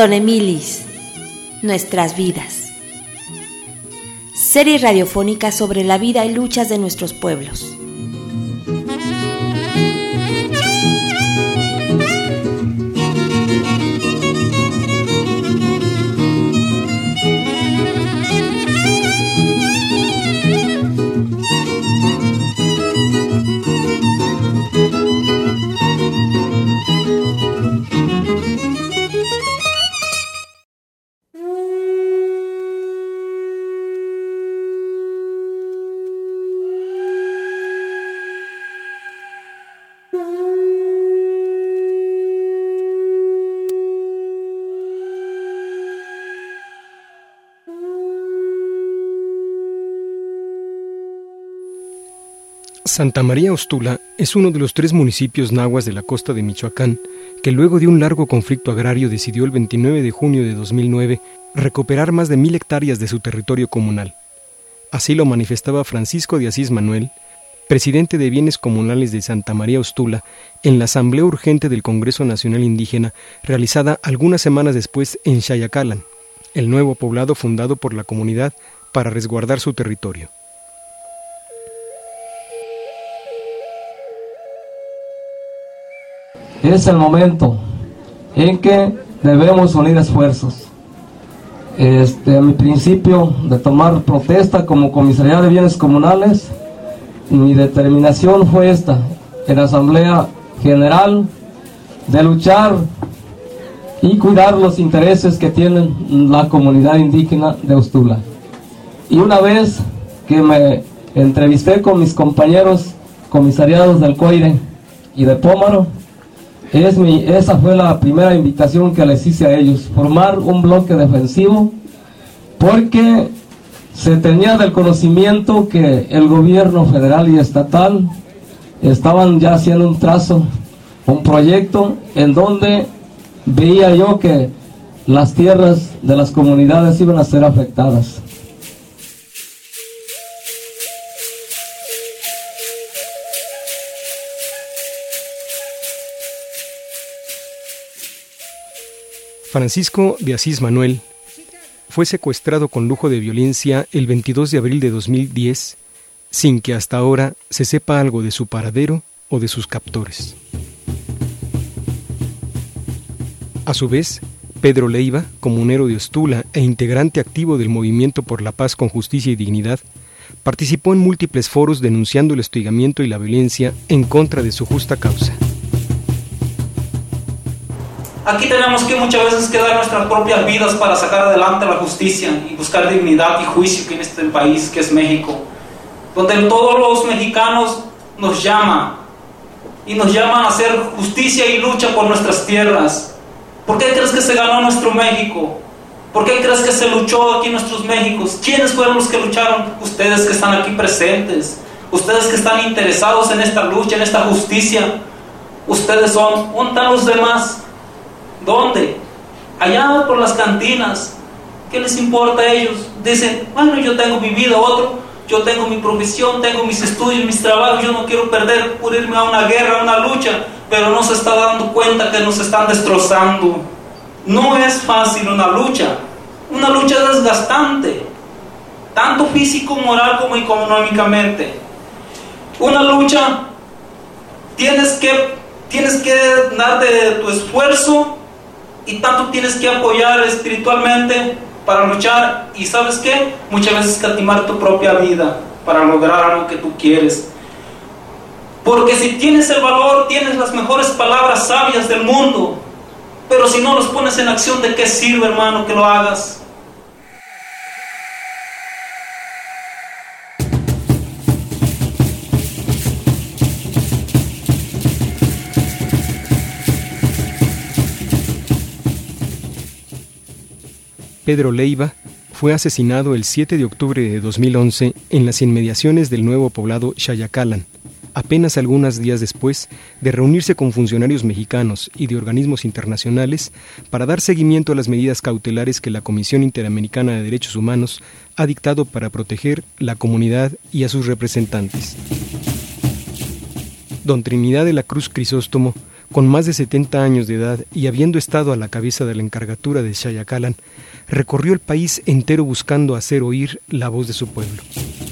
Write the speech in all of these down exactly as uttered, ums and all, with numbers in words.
Don Emilis, nuestras vidas. Serie radiofónica sobre la vida y luchas de nuestros pueblos. Santa María Ostula es uno de los tres municipios nahuas de la costa de Michoacán que luego de un largo conflicto agrario decidió el veintinueve de junio de dos mil nueve recuperar más de mil hectáreas de su territorio comunal. Así lo manifestaba Francisco de Asís Manuel, presidente de Bienes Comunales de Santa María Ostula, en la Asamblea Urgente del Congreso Nacional Indígena realizada algunas semanas después en Xayacalan, el nuevo poblado fundado por la comunidad para resguardar su territorio. Es el momento en que debemos unir esfuerzos. Este, mi principio de tomar protesta como Comisaría de Bienes Comunales, mi determinación fue esta, en la Asamblea General, de luchar y cuidar los intereses que tienen la comunidad indígena de Ostula. Y una vez que me entrevisté con mis compañeros comisariados del Coire y de Pómaro, Es mi, esa fue la primera invitación que les hice a ellos, formar un bloque defensivo, porque se tenía del conocimiento que el gobierno federal y estatal estaban ya haciendo un trazo, un proyecto en donde veía yo que las tierras de las comunidades iban a ser afectadas. Francisco de Asís Manuel fue secuestrado con lujo de violencia el veintidós de abril de dos mil diez, sin que hasta ahora se sepa algo de su paradero o de sus captores. A su vez, Pedro Leiva, comunero de Ostula e integrante activo del Movimiento por la Paz con Justicia y Dignidad, participó en múltiples foros denunciando el hostigamiento y la violencia en contra de su justa causa. Aquí tenemos que muchas veces que dar nuestras propias vidas para sacar adelante la justicia y buscar dignidad y juicio que en este país que es México, donde todos los mexicanos nos llaman y nos llaman a hacer justicia y lucha por nuestras tierras. ¿Por qué crees que se ganó nuestro México? ¿Por qué crees que se luchó aquí en nuestros Méxicos? ¿Quiénes fueron los que lucharon? Ustedes que están aquí presentes, ustedes que están interesados en esta lucha, en esta justicia. Ustedes son, ¿dónde están los demás? ¿Dónde? Allá por las cantinas. ¿Qué les importa a ellos? Dicen, bueno, yo tengo mi vida, otro, yo tengo mi profesión, tengo mis estudios, mis trabajos, yo no quiero perder por irme a una guerra, a una lucha, pero no se está dando cuenta que nos están destrozando. No es fácil una lucha, una lucha desgastante, tanto físico, moral como económicamente. Una lucha, tienes que, tienes que dar de tu esfuerzo, y tanto tienes que apoyar espiritualmente para luchar, y ¿sabes qué? Muchas veces escatimar tu propia vida para lograr algo que tú quieres. Porque si tienes el valor, tienes las mejores palabras sabias del mundo, pero si no los pones en acción, ¿de qué sirve, hermano, que lo hagas? Pedro Leiva fue asesinado el siete de octubre de dos mil once en las inmediaciones del nuevo poblado Xayacalan, apenas algunos días después de reunirse con funcionarios mexicanos y de organismos internacionales para dar seguimiento a las medidas cautelares que la Comisión Interamericana de Derechos Humanos ha dictado para proteger la comunidad y a sus representantes. Don Trinidad de la Cruz Crisóstomo, Con más de setenta años de edad y habiendo estado a la cabeza de la encargatura de Xayacalán, recorrió el país entero buscando hacer oír la voz de su pueblo.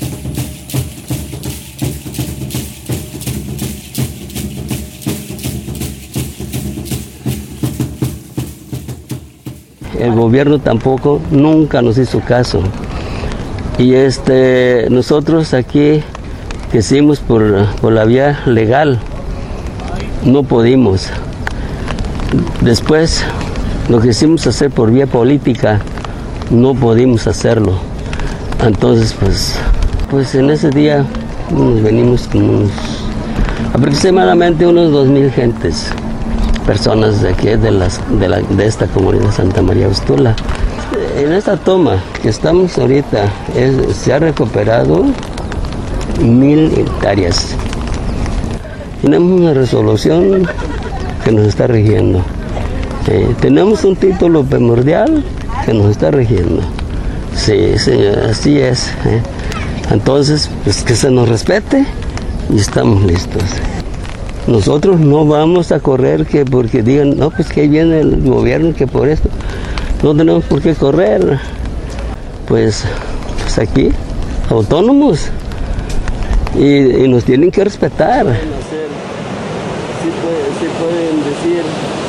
El gobierno tampoco nunca nos hizo caso. Y este, nosotros aquí quisimos por, por la vía legal, no pudimos. Después lo quisimos hacer por vía política, no pudimos hacerlo. Entonces pues, pues en ese día nos venimos con unos, aproximadamente unos dos mil gentes. Personas de aquí, de, las, de, la, de esta comunidad de Santa María Ustula. En esta toma que estamos ahorita, es, se ha recuperado mil hectáreas. Tenemos una resolución que nos está rigiendo. Eh, tenemos un título primordial que nos está rigiendo. Sí, sí, así es. Eh. Entonces, pues que se nos respete y estamos listos. Nosotros no vamos a correr que porque digan, no, pues que ahí viene el gobierno, que por esto. No tenemos por qué correr. Pues, pues aquí, autónomos. Y, y nos tienen que respetar. Sí, puede, sí pueden decir,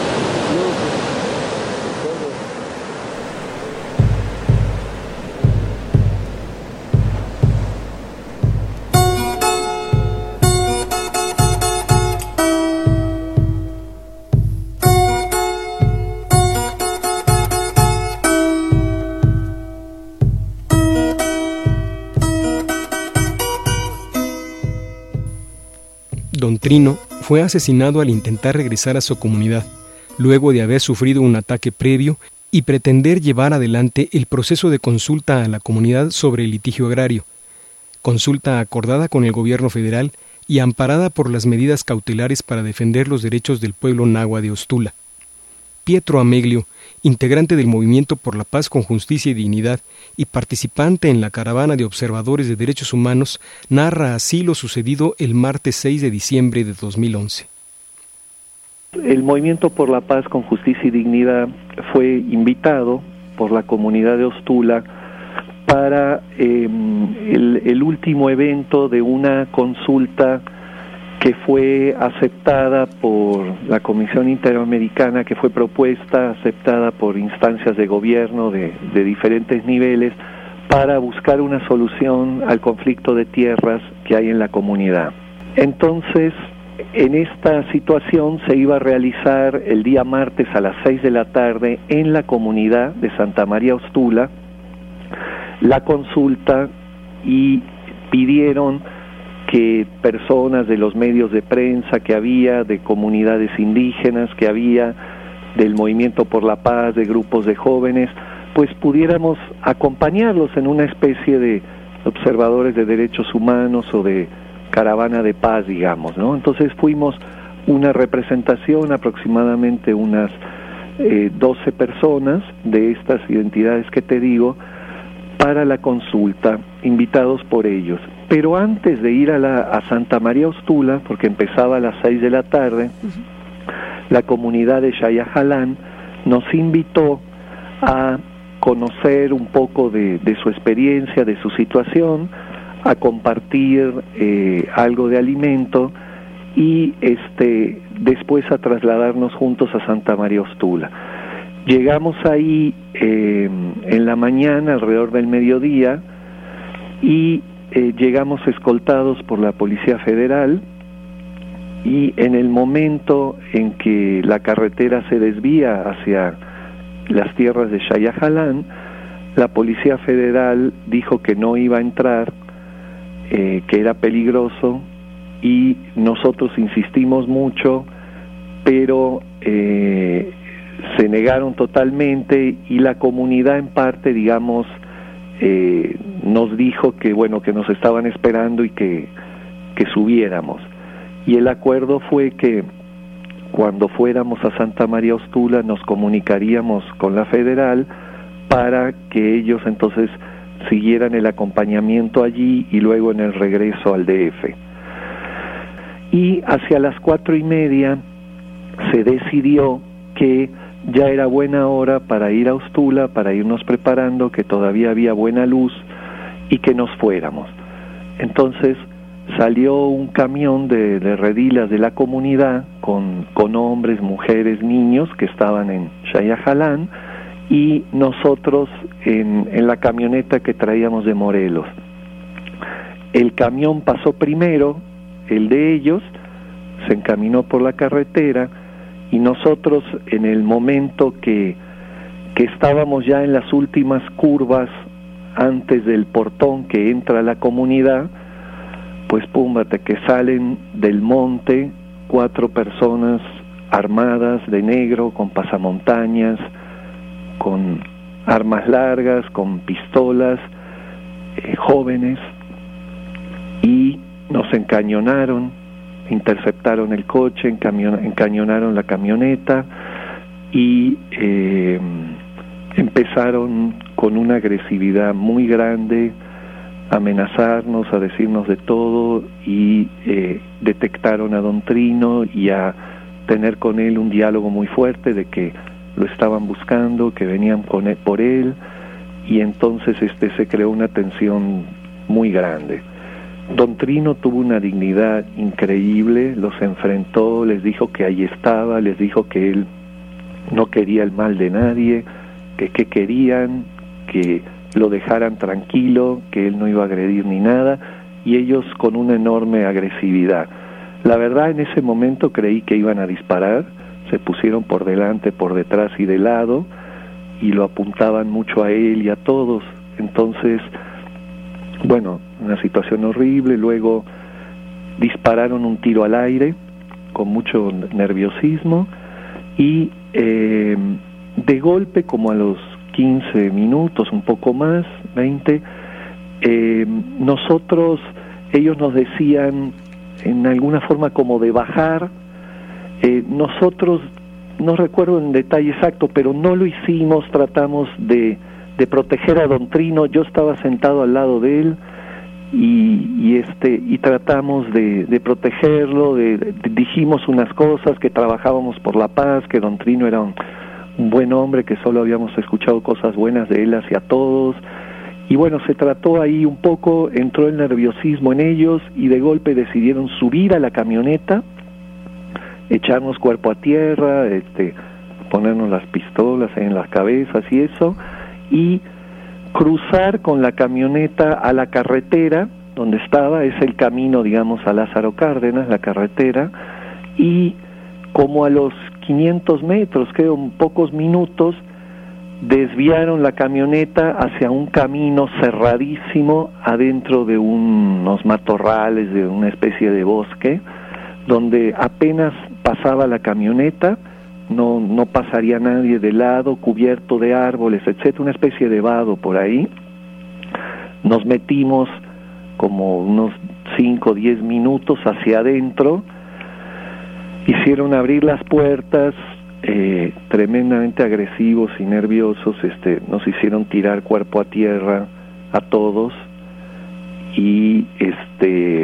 Don Trino fue asesinado al intentar regresar a su comunidad, luego de haber sufrido un ataque previo y pretender llevar adelante el proceso de consulta a la comunidad sobre el litigio agrario, consulta acordada con el gobierno federal y amparada por las medidas cautelares para defender los derechos del pueblo nahua de Ustula. Pietro Ameglio, integrante del Movimiento por la Paz con Justicia y Dignidad y participante en la caravana de observadores de derechos humanos, narra así lo sucedido el martes seis de diciembre de dos mil once. El Movimiento por la Paz con Justicia y Dignidad fue invitado por la comunidad de Ustula para eh, el, el último evento de una consulta que fue aceptada por la Comisión Interamericana, que fue propuesta, aceptada por instancias de gobierno de, de diferentes niveles, para buscar una solución al conflicto de tierras que hay en la comunidad. Entonces, en esta situación se iba a realizar el día martes a las seis de la tarde en la comunidad de Santa María Ustula la consulta, y pidieron que personas de los medios de prensa que había, de comunidades indígenas que había, del Movimiento por la Paz, de grupos de jóvenes, pues pudiéramos acompañarlos en una especie de observadores de derechos humanos o de caravana de paz, digamos, ¿no? Entonces fuimos una representación, aproximadamente unas eh, doce personas de estas identidades que te digo, para la consulta, invitados por ellos. Pero antes de ir a, la, a Santa María Ustula, porque empezaba a las seis de la tarde, uh-huh. la comunidad de Xayacalán nos invitó a conocer un poco de, de su experiencia, de su situación, a compartir eh, algo de alimento y este después a trasladarnos juntos a Santa María Ustula. Llegamos ahí eh, en la mañana, alrededor del mediodía, y eh, llegamos escoltados por la Policía Federal, y en el momento en que la carretera se desvía hacia las tierras de Xayacalán, la Policía Federal dijo que no iba a entrar, eh, que era peligroso, y nosotros insistimos mucho, pero eh, se negaron totalmente, y la comunidad en parte, digamos, eh, nos dijo que bueno, que nos estaban esperando y que, que subiéramos. Y el acuerdo fue que cuando fuéramos a Santa María Ustula nos comunicaríamos con la federal para que ellos entonces siguieran el acompañamiento allí y luego en el regreso al D F. Y hacia las cuatro y media se decidió que ya era buena hora para ir a Ustula, para irnos preparando, que todavía había buena luz y que nos fuéramos. Entonces salió un camión de, de redilas de la comunidad con, con hombres, mujeres, niños que estaban en Xayajalán y nosotros en, en la camioneta que traíamos de Morelos. El camión pasó primero, el de ellos, se encaminó por la carretera y nosotros en el momento que, que estábamos ya en las últimas curvas antes del portón que entra a la comunidad, pues púmbate que salen del monte cuatro personas armadas de negro, con pasamontañas, con armas largas, con pistolas, eh, jóvenes, y nos encañonaron, interceptaron el coche, encañonaron la camioneta y eh, empezaron con una agresividad muy grande a amenazarnos, a decirnos de todo, y eh, detectaron a Don Trino y a tener con él un diálogo muy fuerte de que lo estaban buscando, que venían con él, por él, y entonces este se creó una tensión muy grande. Don Trino tuvo una dignidad increíble, los enfrentó, les dijo que ahí estaba, les dijo que él no quería el mal de nadie, que qué querían, que lo dejaran tranquilo, que él no iba a agredir ni nada, y ellos con una enorme agresividad. La verdad, en ese momento creí que iban a disparar, se pusieron por delante, por detrás y de lado, y lo apuntaban mucho a él y a todos. Entonces, bueno, una situación horrible. Luego dispararon un tiro al aire con mucho nerviosismo y eh, de golpe, como a los quince minutos, un poco más, veinte, eh, nosotros, ellos nos decían en alguna forma como de bajar, eh, nosotros, no recuerdo en detalle exacto, pero no lo hicimos, tratamos de, de proteger a Don Trino, yo estaba sentado al lado de él, y, y este y tratamos de, de protegerlo, de, de, dijimos unas cosas, que trabajábamos por la paz, que Don Trino era un, un buen hombre, que solo habíamos escuchado cosas buenas de él hacia todos, y bueno, se trató ahí un poco, entró el nerviosismo en ellos, y de golpe decidieron subir a la camioneta, echarnos cuerpo a tierra, este, ponernos las pistolas en las cabezas y eso, y cruzar con la camioneta a la carretera donde estaba, es el camino, digamos, a Lázaro Cárdenas, la carretera, y como a los quinientos metros, creo, pocos minutos, desviaron la camioneta hacia un camino cerradísimo adentro de unos matorrales, de una especie de bosque, donde apenas pasaba la camioneta, no no pasaría nadie de lado, cubierto de árboles, etcétera, una especie de vado por ahí. Nos metimos como unos cinco o diez minutos hacia adentro, hicieron abrir las puertas, eh, tremendamente agresivos y nerviosos, este, nos hicieron tirar cuerpo a tierra a todos, y este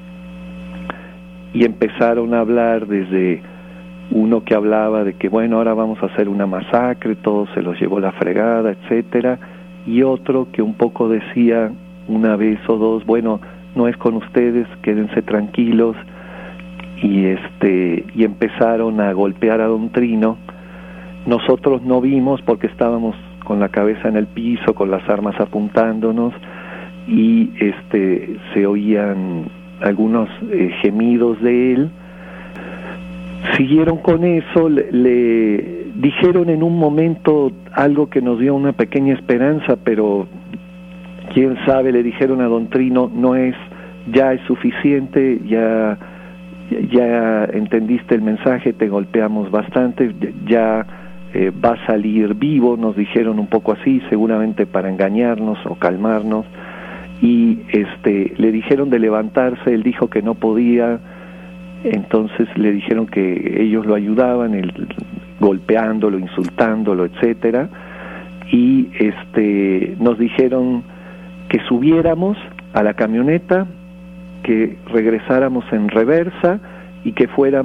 y empezaron a hablar desde uno que hablaba de que bueno, ahora vamos a hacer una masacre, todo se los llevó la fregada, etcétera, y otro que un poco decía una vez o dos, bueno, no es con ustedes, quédense tranquilos, y este y empezaron a golpear a Don Trino. Nosotros no vimos porque estábamos con la cabeza en el piso, con las armas apuntándonos, y este se oían algunos eh, gemidos de él. Siguieron con eso, le, le dijeron en un momento algo que nos dio una pequeña esperanza, pero quién sabe, le dijeron a Don Trino, no es, ya es suficiente, ya, ya entendiste el mensaje, te golpeamos bastante, ya eh, va a salir vivo, nos dijeron un poco así, seguramente para engañarnos o calmarnos, y este le dijeron de levantarse, él dijo que no podía. Entonces le dijeron que ellos lo ayudaban, él, golpeándolo, insultándolo, etcétera, y este nos dijeron que subiéramos a la camioneta, que regresáramos en reversa y que fuéramos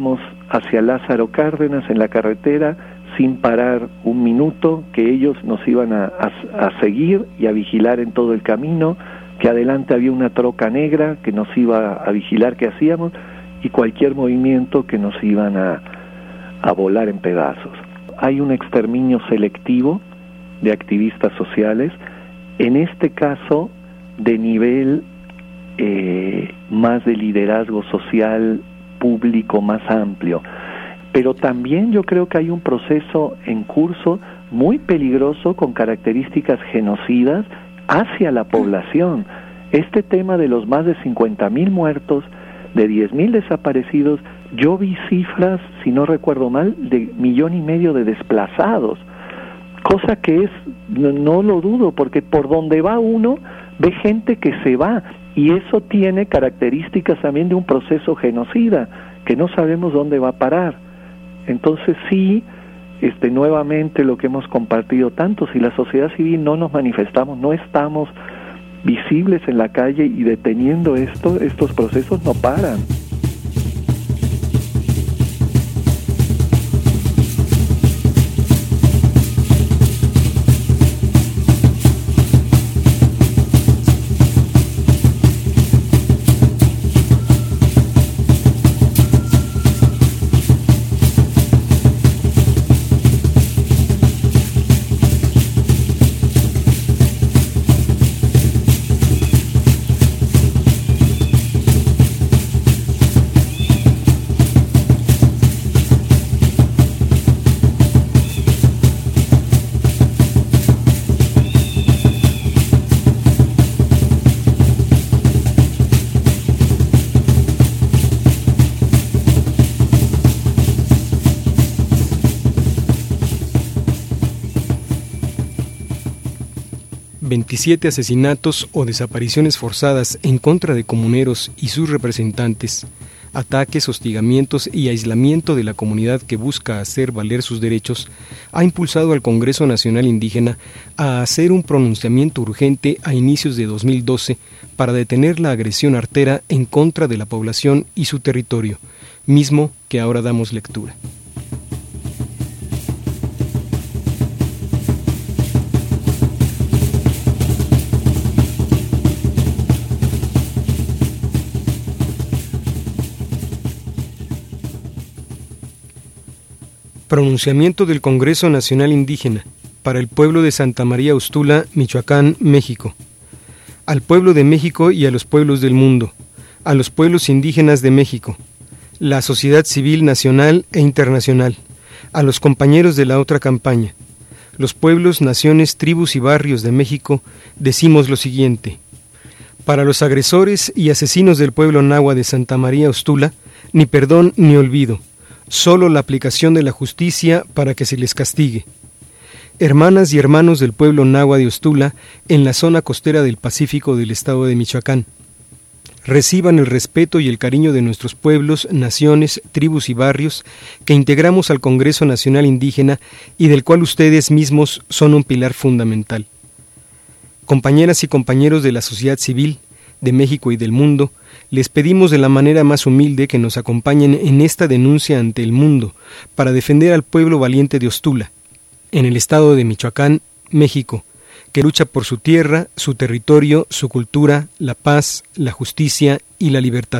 hacia Lázaro Cárdenas en la carretera sin parar un minuto, que ellos nos iban a, a, a seguir y a vigilar en todo el camino, que adelante había una troca negra que nos iba a vigilar qué hacíamos, y cualquier movimiento que nos iban a, a volar en pedazos. Hay un exterminio selectivo de activistas sociales, en este caso de nivel eh, más de liderazgo social público más amplio. Pero también yo creo que hay un proceso en curso muy peligroso con características genocidas hacia la población. Este tema de los más de cincuenta mil muertos, de diez mil desaparecidos, yo vi cifras, si no recuerdo mal, de millón y medio de desplazados, cosa que es, no, no lo dudo, porque por donde va uno, ve gente que se va, y eso tiene características también de un proceso genocida, que no sabemos dónde va a parar. Entonces sí, este, nuevamente lo que hemos compartido tanto, si la sociedad civil no nos manifestamos, no estamos visibles en la calle y deteniendo esto, estos procesos no paran. veintisiete asesinatos o desapariciones forzadas en contra de comuneros y sus representantes, ataques, hostigamientos y aislamiento de la comunidad que busca hacer valer sus derechos, ha impulsado al Congreso Nacional Indígena a hacer un pronunciamiento urgente a inicios de dos mil doce para detener la agresión artera en contra de la población y su territorio, mismo que ahora damos lectura. Pronunciamiento del Congreso Nacional Indígena para el pueblo de Santa María Ustula, Michoacán, México. Al pueblo de México y a los pueblos del mundo, a los pueblos indígenas de México, la sociedad civil nacional e internacional, a los compañeros de la otra campaña, los pueblos, naciones, tribus y barrios de México, decimos lo siguiente: para los agresores y asesinos del pueblo náhua de Santa María Ustula, ni perdón ni olvido, solo la aplicación de la justicia para que se les castigue. Hermanas y hermanos del pueblo náhua de Ustula, en la zona costera del Pacífico del estado de Michoacán, reciban el respeto y el cariño de nuestros pueblos, naciones, tribus y barrios que integramos al Congreso Nacional Indígena y del cual ustedes mismos son un pilar fundamental. Compañeras y compañeros de la sociedad civil, de México y del mundo, les pedimos de la manera más humilde que nos acompañen en esta denuncia ante el mundo para defender al pueblo valiente de Ustula, en el estado de Michoacán, México, que lucha por su tierra, su territorio, su cultura, la paz, la justicia y la libertad.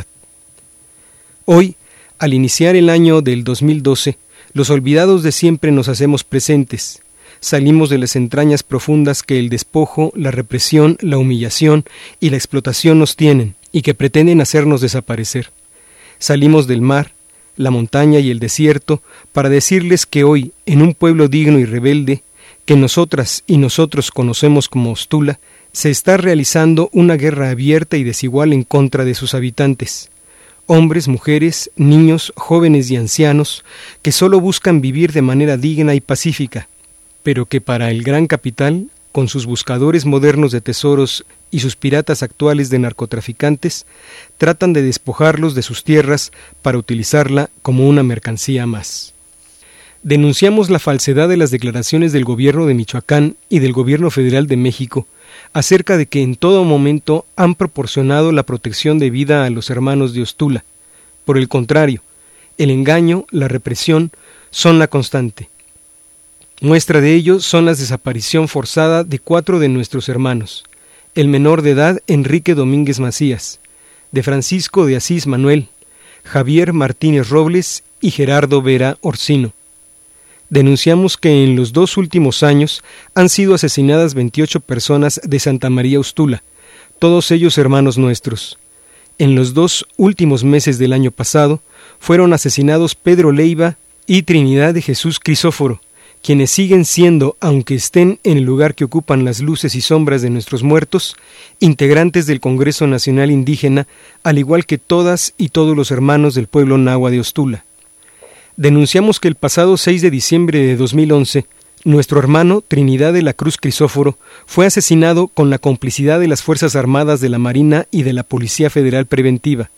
Hoy, al iniciar el año del dos mil doce, los olvidados de siempre nos hacemos presentes. Salimos de las entrañas profundas que el despojo, la represión, la humillación y la explotación nos tienen y que pretenden hacernos desaparecer. Salimos del mar, la montaña y el desierto para decirles que hoy, en un pueblo digno y rebelde, que nosotras y nosotros conocemos como Ustula, se está realizando una guerra abierta y desigual en contra de sus habitantes. Hombres, mujeres, niños, jóvenes y ancianos, que solo buscan vivir de manera digna y pacífica, pero que para el gran capital, con sus buscadores modernos de tesoros y sus piratas actuales de narcotraficantes, tratan de despojarlos de sus tierras para utilizarla como una mercancía más. Denunciamos la falsedad de las declaraciones del gobierno de Michoacán y del gobierno federal de México acerca de que en todo momento han proporcionado la protección de vida a los hermanos de Ustula. Por el contrario, el engaño, la represión, son la constante. Muestra de ello son la desaparición forzada de cuatro de nuestros hermanos: el menor de edad Enrique Domínguez Macías, de Francisco de Asís Manuel, Javier Martínez Robles y Gerardo Vera Orsino. Denunciamos que en los dos últimos años han sido asesinadas veintiocho personas de Santa María Ustula, todos ellos hermanos nuestros. En los dos últimos meses del año pasado fueron asesinados Pedro Leiva y Trinidad de Jesús Crisóforo, quienes siguen siendo, aunque estén en el lugar que ocupan las luces y sombras de nuestros muertos, integrantes del Congreso Nacional Indígena, al igual que todas y todos los hermanos del pueblo nahua de Ustula. Denunciamos que el pasado seis de diciembre de dos mil once, nuestro hermano Trinidad de la Cruz Crisóforo fue asesinado con la complicidad de las Fuerzas Armadas de la Marina y de la Policía Federal Preventiva.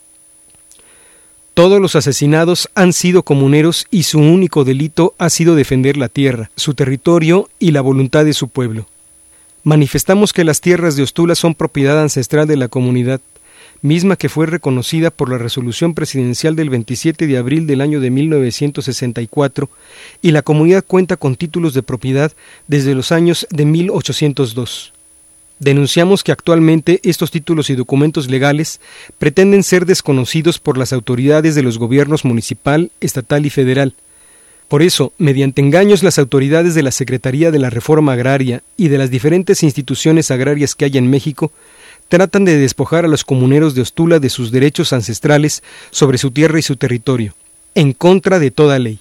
Todos los asesinados han sido comuneros y su único delito ha sido defender la tierra, su territorio y la voluntad de su pueblo. Manifestamos que las tierras de Ustula son propiedad ancestral de la comunidad, misma que fue reconocida por la resolución presidencial del veintisiete de abril del año de mil novecientos sesenta y cuatro, y la comunidad cuenta con títulos de propiedad desde los años de mil ochocientos dos. Denunciamos que actualmente estos títulos y documentos legales pretenden ser desconocidos por las autoridades de los gobiernos municipal, estatal y federal. Por eso, mediante engaños, las autoridades de la Secretaría de la Reforma Agraria y de las diferentes instituciones agrarias que hay en México tratan de despojar a los comuneros de Ustula de sus derechos ancestrales sobre su tierra y su territorio, en contra de toda ley.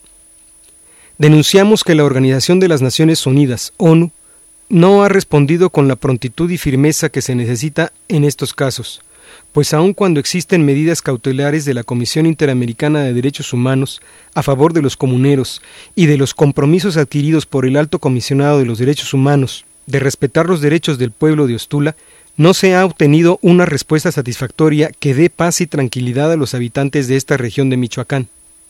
Denunciamos que la Organización de las Naciones Unidas, ONU, no ha respondido con la prontitud y firmeza que se necesita en estos casos, pues aun cuando existen medidas cautelares de la Comisión Interamericana de Derechos Humanos a favor de los comuneros y de los compromisos adquiridos por el Alto Comisionado de los Derechos Humanos de respetar los derechos del pueblo de Ustula, no se ha obtenido una respuesta satisfactoria que dé paz y tranquilidad a los habitantes de esta región de Michoacán.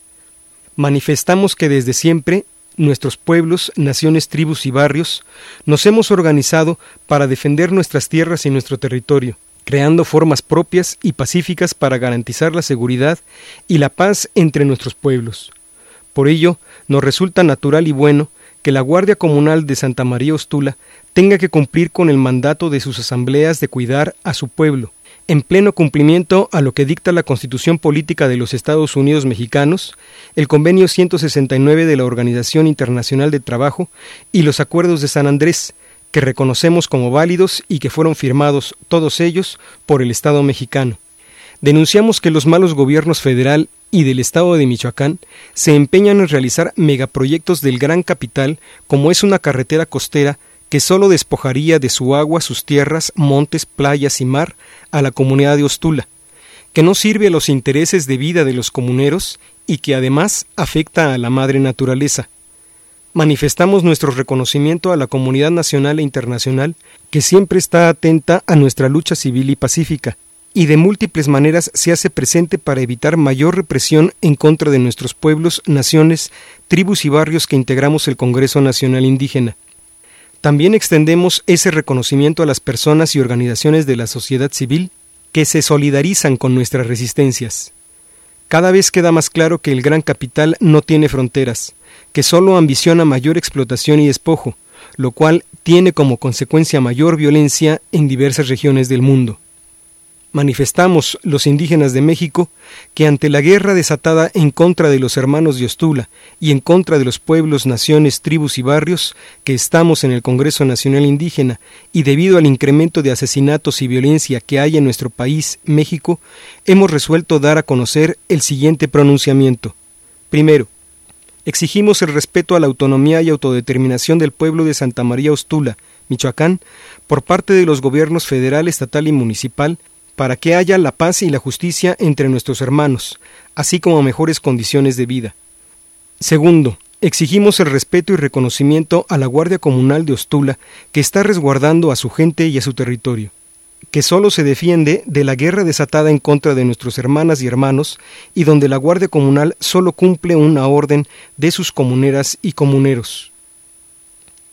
Manifestamos que desde siempre nuestros pueblos, naciones, tribus y barrios nos hemos organizado para defender nuestras tierras y nuestro territorio, creando formas propias y pacíficas para garantizar la seguridad y la paz entre nuestros pueblos. Por ello, nos resulta natural y bueno que la Guardia Comunal de Santa María Ustula tenga que cumplir con el mandato de sus asambleas de cuidar a su pueblo, en pleno cumplimiento a lo que dicta la Constitución Política de los Estados Unidos Mexicanos, el Convenio ciento sesenta y nueve de la Organización Internacional de Trabajo y los Acuerdos de San Andrés, que reconocemos como válidos y que fueron firmados todos ellos por el Estado mexicano. Denunciamos que los malos gobiernos federal y del Estado de Michoacán se empeñan en realizar megaproyectos del gran capital, como es una carretera costera que solo despojaría de su agua sus tierras, montes, playas y mar a la comunidad de Ustula, que no sirve a los intereses de vida de los comuneros y que además afecta a la madre naturaleza. Manifestamos nuestro reconocimiento a la comunidad nacional e internacional que siempre está atenta a nuestra lucha civil y pacífica, y de múltiples maneras se hace presente para evitar mayor represión en contra de nuestros pueblos, naciones, tribus y barrios que integramos el Congreso Nacional Indígena. También extendemos ese reconocimiento a las personas y organizaciones de la sociedad civil que se solidarizan con nuestras resistencias. Cada vez queda más claro que el gran capital no tiene fronteras, que solo ambiciona mayor explotación y despojo, lo cual tiene como consecuencia mayor violencia en diversas regiones del mundo. Manifestamos, los indígenas de México, que ante la guerra desatada en contra de los hermanos de Ustula y en contra de los pueblos, naciones, tribus y barrios que estamos en el Congreso Nacional Indígena y debido al incremento de asesinatos y violencia que hay en nuestro país, México, hemos resuelto dar a conocer el siguiente pronunciamiento. Primero, exigimos el respeto a la autonomía y autodeterminación del pueblo de Santa María Ustula, Michoacán, por parte de los gobiernos federal, estatal y municipal, para que haya la paz y la justicia entre nuestros hermanos, así como mejores condiciones de vida. Segundo, exigimos el respeto y reconocimiento a la Guardia Comunal de Ustula, que está resguardando a su gente y a su territorio, que solo se defiende de la guerra desatada en contra de nuestras hermanas y hermanos, y donde la Guardia Comunal solo cumple una orden de sus comuneras y comuneros.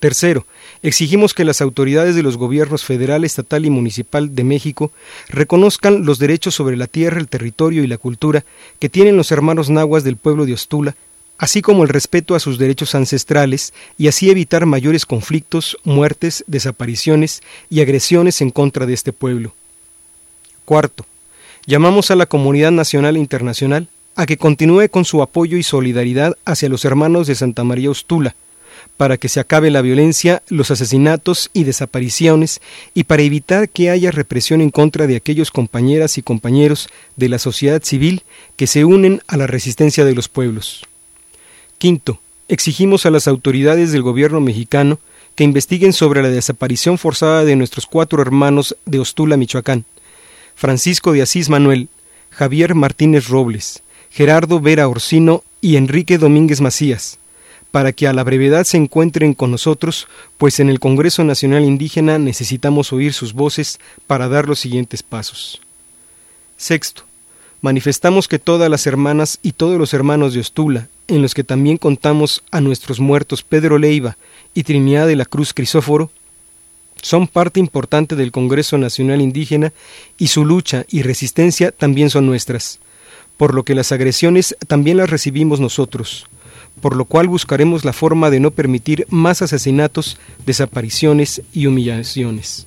Tercero, exigimos que las autoridades de los gobiernos federal, estatal y municipal de México reconozcan los derechos sobre la tierra, el territorio y la cultura que tienen los hermanos nahuas del pueblo de Ostula, así como el respeto a sus derechos ancestrales, y así evitar mayores conflictos, muertes, desapariciones y agresiones en contra de este pueblo. Cuarto, llamamos a la comunidad nacional e internacional a que continúe con su apoyo y solidaridad hacia los hermanos de Santa María Ostula, para que se acabe la violencia, los asesinatos y desapariciones, y para evitar que haya represión en contra de aquellos compañeras y compañeros de la sociedad civil que se unen a la resistencia de los pueblos. Quinto, exigimos a las autoridades del gobierno mexicano que investiguen sobre la desaparición forzada de nuestros cuatro hermanos de Ostula, Michoacán: Francisco de Asís Manuel, Javier Martínez Robles, Gerardo Vera Orsino y Enrique Domínguez Macías, para que a la brevedad se encuentren con nosotros, pues en el Congreso Nacional Indígena necesitamos oír sus voces para dar los siguientes pasos. Sexto, manifestamos que todas las hermanas y todos los hermanos de Ostula, en los que también contamos a nuestros muertos Pedro Leiva y Trinidad de la Cruz Crisóforo, son parte importante del Congreso Nacional Indígena y su lucha y resistencia también son nuestras, por lo que las agresiones también las recibimos nosotros, por lo cual buscaremos la forma de no permitir más asesinatos, desapariciones y humillaciones.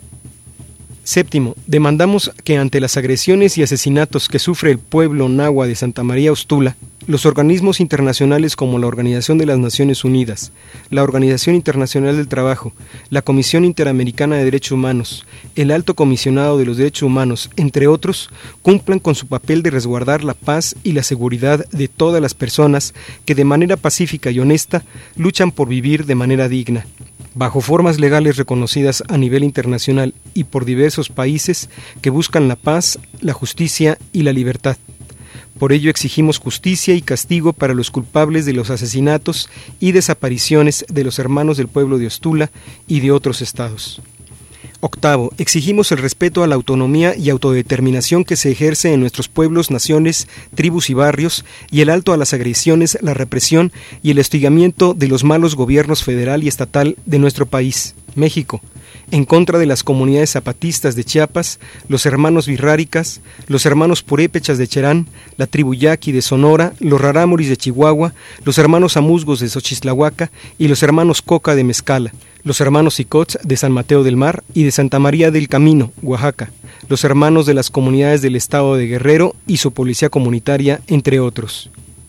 Séptimo, demandamos que ante las agresiones y asesinatos que sufre el pueblo nahua de Santa María Ostula, los organismos internacionales como la Organización de las Naciones Unidas, la Organización Internacional del Trabajo, la Comisión Interamericana de Derechos Humanos, el Alto Comisionado de los Derechos Humanos, entre otros, cumplan con su papel de resguardar la paz y la seguridad de todas las personas que de manera pacífica y honesta luchan por vivir de manera digna, bajo formas legales reconocidas a nivel internacional y por diversos países que buscan la paz, la justicia y la libertad. Por ello exigimos justicia y castigo para los culpables de los asesinatos y desapariciones de los hermanos del pueblo de Ostula y de otros estados. Octavo, exigimos el respeto a la autonomía y autodeterminación que se ejerce en nuestros pueblos, naciones, tribus y barrios, y el alto a las agresiones, la represión y el hostigamiento de los malos gobiernos federal y estatal de nuestro país, México, en contra de las comunidades zapatistas de Chiapas, los hermanos birráricas, los hermanos purépechas de Cherán, la tribu yaqui de Sonora, los rarámuris de Chihuahua, los hermanos amuzgos de Xochislahuaca y los hermanos Coca de Mezcala, los hermanos Icots de San Mateo del Mar y de Santa María del Camino, Oaxaca, los hermanos de las comunidades del estado de Guerrero y su policía comunitaria, entre otros.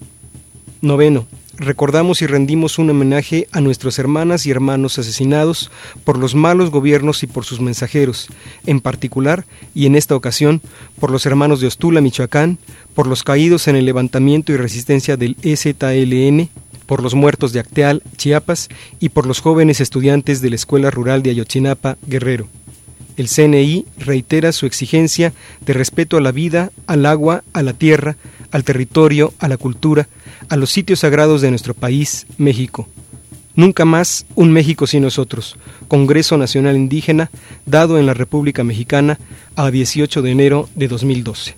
Noveno, recordamos y rendimos un homenaje a nuestras hermanas y hermanos asesinados por los malos gobiernos y por sus mensajeros, en particular, y en esta ocasión, por los hermanos de Ostula, Michoacán, por los caídos en el levantamiento y resistencia del E Z L N, por los muertos de Acteal, Chiapas, y por los jóvenes estudiantes de la Escuela Rural de Ayotzinapa, Guerrero. El C N I reitera su exigencia de respeto a la vida, al agua, a la tierra, al territorio, a la cultura, a los sitios sagrados de nuestro país, México. Nunca más un México sin nosotros. Congreso Nacional Indígena, dado en la República Mexicana a dieciocho de enero de dos mil doce.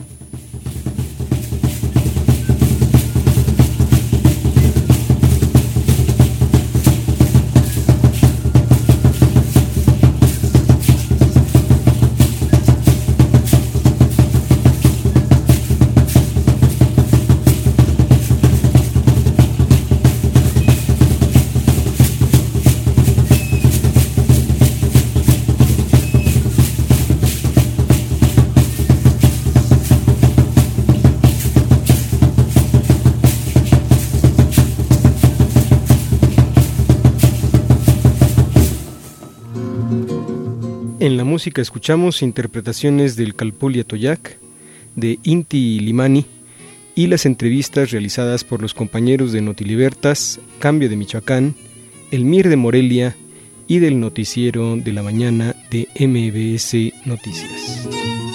En la música escuchamos interpretaciones del Calpul Yatoyac, de Inti Limani, y las entrevistas realizadas por los compañeros de Notilibertas, Cambio de Michoacán, El Mir de Morelia y del Noticiero de la Mañana de M B S Noticias.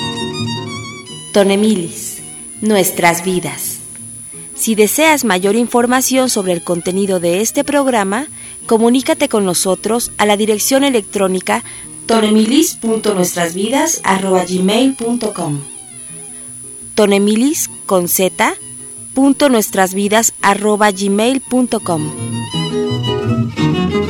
Tonemilis, nuestras vidas. Si deseas mayor información sobre el contenido de este programa, comunícate con nosotros a la dirección electrónica tonemilis punto nuestras vidas arroba gmail punto com. Tonemilis con z punto nuestras vidas arroba gmail punto com.